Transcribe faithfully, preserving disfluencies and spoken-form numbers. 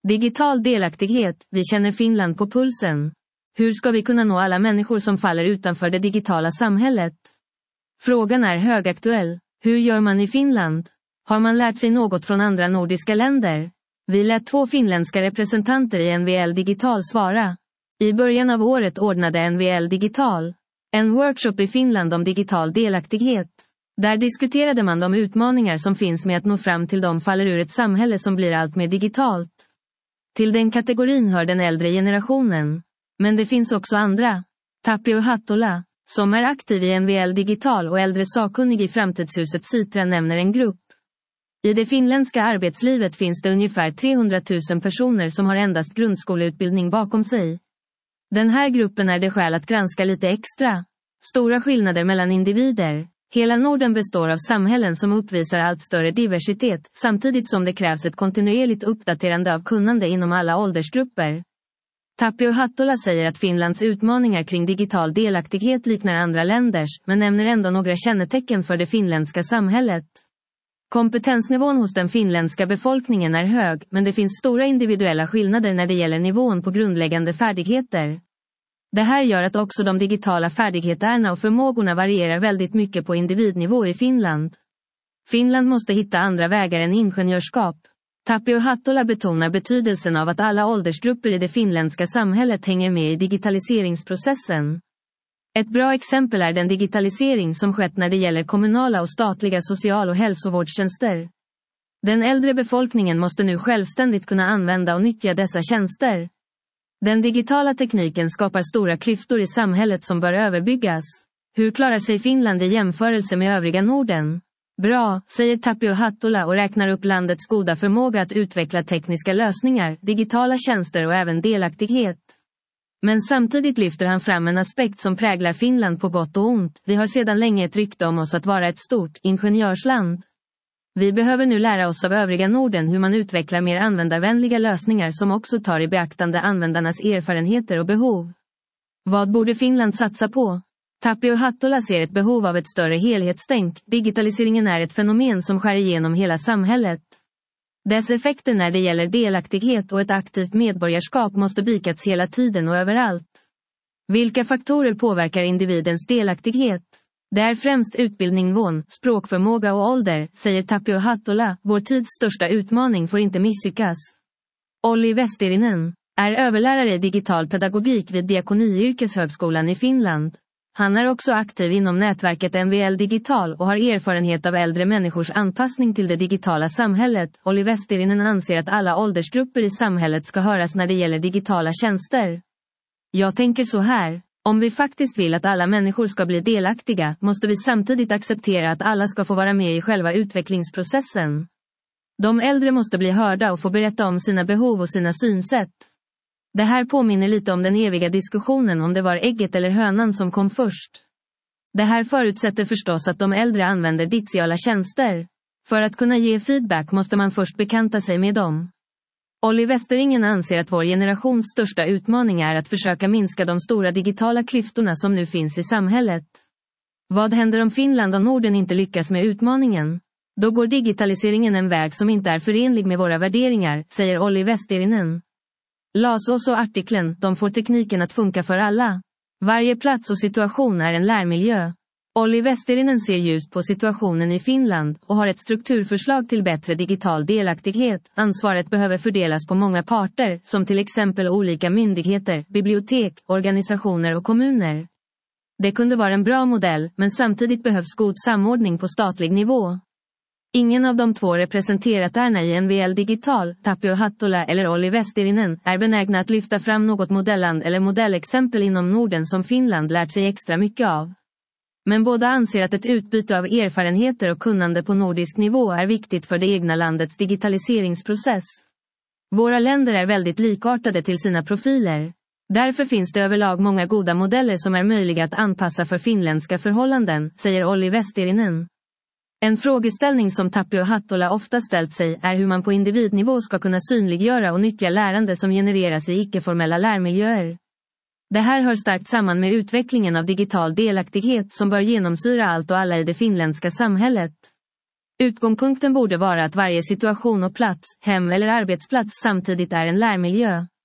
Digital delaktighet, vi känner Finland på pulsen. Hur ska vi kunna nå alla människor som faller utanför det digitala samhället? Frågan är högaktuell. Hur gör man i Finland? Har man lärt sig något från andra nordiska länder? Vi lät två finländska representanter i N V L Digital svara. I början av året ordnade N V L Digital en workshop i Finland om digital delaktighet. Där diskuterade man de utmaningar som finns med att nå fram till de faller ur ett samhälle som blir allt mer digitalt. Till den kategorin hör den äldre generationen. Men det finns också andra. Tapio Hattola, som är aktiv i N V L Digital och äldre sakkunnig i framtidshuset Citra, nämner en grupp. I det finländska arbetslivet finns det ungefär trehundratusen personer som har endast grundskoleutbildning bakom sig. Den här gruppen är det skäl att granska lite extra. Stora skillnader mellan individer. Hela Norden består av samhällen som uppvisar allt större diversitet, samtidigt som det krävs ett kontinuerligt uppdaterande av kunnande inom alla åldersgrupper. Tapio Hattola säger att Finlands utmaningar kring digital delaktighet liknar andra länders, men nämner ändå några kännetecken för det finländska samhället. Kompetensnivån hos den finländska befolkningen är hög, men det finns stora individuella skillnader när det gäller nivån på grundläggande färdigheter. Det här gör att också de digitala färdigheterna och förmågorna varierar väldigt mycket på individnivå i Finland. Finland måste hitta andra vägar än ingenjörskap. Tapio Hattola betonar betydelsen av att alla åldersgrupper i det finländska samhället hänger med i digitaliseringsprocessen. Ett bra exempel är den digitalisering som skett när det gäller kommunala och statliga social- och hälsovårdstjänster. Den äldre befolkningen måste nu självständigt kunna använda och nyttja dessa tjänster. Den digitala tekniken skapar stora klyftor i samhället som bör överbyggas. Hur klarar sig Finland i jämförelse med övriga Norden? Bra, säger Tapio Hattola och räknar upp landets goda förmåga att utveckla tekniska lösningar, digitala tjänster och även delaktighet. Men samtidigt lyfter han fram en aspekt som präglar Finland på gott och ont. Vi har sedan länge ett rykte om oss att vara ett stort ingenjörsland. Vi behöver nu lära oss av övriga Norden hur man utvecklar mer användarvänliga lösningar som också tar i beaktande användarnas erfarenheter och behov. Vad borde Finland satsa på? Tapio Hattola ser ett behov av ett större helhetstänk. Digitaliseringen är ett fenomen som skär igenom hela samhället. Dess effekter när det gäller delaktighet och ett aktivt medborgarskap måste bikats hela tiden och överallt. Vilka faktorer påverkar individens delaktighet? Det är främst utbildningsnivån, språkförmåga och ålder, säger Tapio Hattola. Vår tids största utmaning får inte misslyckas. Olli Vesterinen är överlärare i digital pedagogik vid Diakoniyrkeshögskolan i Finland. Han är också aktiv inom nätverket N V L Digital och har erfarenhet av äldre människors anpassning till det digitala samhället. Olli Vesterinen anser att alla åldersgrupper i samhället ska höras när det gäller digitala tjänster. Jag tänker så här. Om vi faktiskt vill att alla människor ska bli delaktiga, måste vi samtidigt acceptera att alla ska få vara med i själva utvecklingsprocessen. De äldre måste bli hörda och få berätta om sina behov och sina synsätt. Det här påminner lite om den eviga diskussionen om det var ägget eller hönan som kom först. Det här förutsätter förstås att de äldre använder digitala tjänster. För att kunna ge feedback måste man först bekanta sig med dem. Olli Vesterinen anser att vår generations största utmaning är att försöka minska de stora digitala klyftorna som nu finns i samhället. Vad händer om Finland och Norden inte lyckas med utmaningen? Då går digitaliseringen en väg som inte är förenlig med våra värderingar, säger Olli Vesterinen. Las oss och artikeln, de får tekniken att funka för alla. Varje plats och situation är en lärmiljö. Olli Vesterinen ser ljust på situationen i Finland och har ett strukturförslag till bättre digital delaktighet. Ansvaret behöver fördelas på många parter, som till exempel olika myndigheter, bibliotek, organisationer och kommuner. Det kunde vara en bra modell, men samtidigt behövs god samordning på statlig nivå. Ingen av de två representanterna i N V L Digital, Tapio Hattola eller Olli Vesterinen, är benägna att lyfta fram något modelland eller modellexempel inom Norden som Finland lärt sig extra mycket av. Men båda anser att ett utbyte av erfarenheter och kunnande på nordisk nivå är viktigt för det egna landets digitaliseringsprocess. Våra länder är väldigt likartade till sina profiler. Därför finns det överlag många goda modeller som är möjliga att anpassa för finländska förhållanden, säger Olli Vesterinen. En frågeställning som Tapio Hattola ofta ställt sig är hur man på individnivå ska kunna synliggöra och nyttja lärande som genereras i icke-formella lärmiljöer. Det här hör starkt samman med utvecklingen av digital delaktighet som bör genomsyra allt och alla i det finländska samhället. Utgångspunkten borde vara att varje situation och plats, hem eller arbetsplats samtidigt är en lärmiljö.